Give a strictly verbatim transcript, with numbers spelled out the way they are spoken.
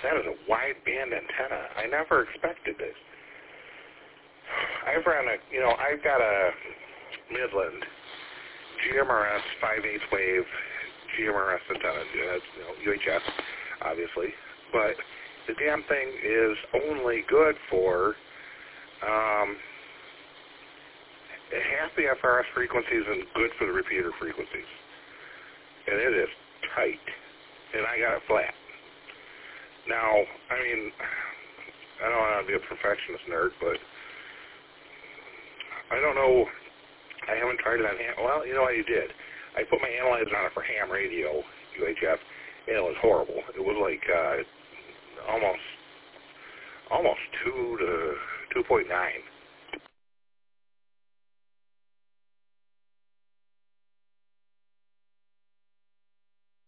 that is a wideband antenna. I never expected this. I've run a, you know, I've got a Midland G M R S five eighths wave G M R S antenna. That's, you know, U H F, obviously. But the damn thing is only good for um, half the F R S frequencies and good for the repeater frequencies. And it is tight. And I got it flat. Now, I mean, I don't want to be a perfectionist nerd, but I don't know. I haven't tried it on ham. Well, you know what I did? I put my analyzer on it for ham radio, U H F, and it was horrible. It was like uh, almost almost two to two point nine.